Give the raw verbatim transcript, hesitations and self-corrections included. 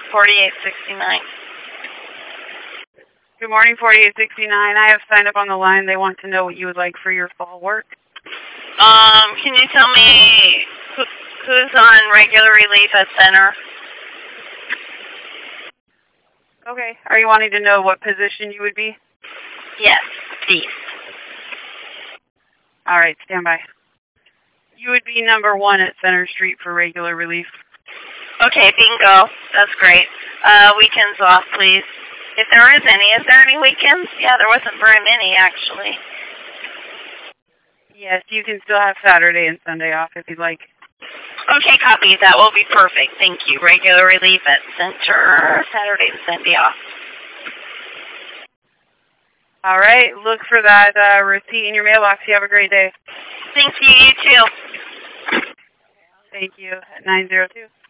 forty-eight sixty-nine. Good morning, forty-eight sixty-nine. I have signed up on the line. They want to know what you would like for your fall work. Um, can you tell me who, who's on regular relief at center? Okay. Are you wanting to know what position you would be? Yes, please. All right, stand by. You would be number one at Center Street for regular relief. Okay, bingo. That's great. Uh, weekends off, please. If there is any. Is there any weekends? Yeah, there wasn't very many, actually. Yes, you can still have Saturday and Sunday off if you'd like. Okay, copy. That will be perfect. Thank you. Regular relief at center, Saturday and Sunday off. All right, look for that uh, receipt in your mailbox. You have a great day. Thank you. You too. Thank you. nine zero two.